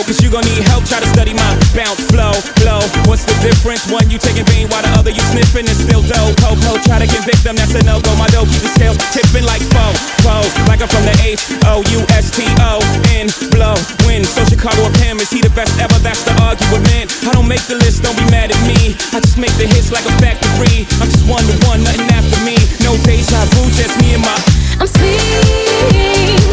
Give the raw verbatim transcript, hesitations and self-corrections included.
cause you gon' need help. Try to study my bounce, flow, blow. What's the difference? One you taking vein while the other you sniffing and still dope. Popo, try to convict them, that's a no-go. My dough keep the scales tipping like foe, foe. Like I'm from the H O U S T O N, blow, win. So Chicago of him, is he the best ever? That's the argument. I don't make the list, don't be mad at me. I just make the hits like a factory. I'm just one to one, nothing after me. No deja vu, just me and my I'm sweet.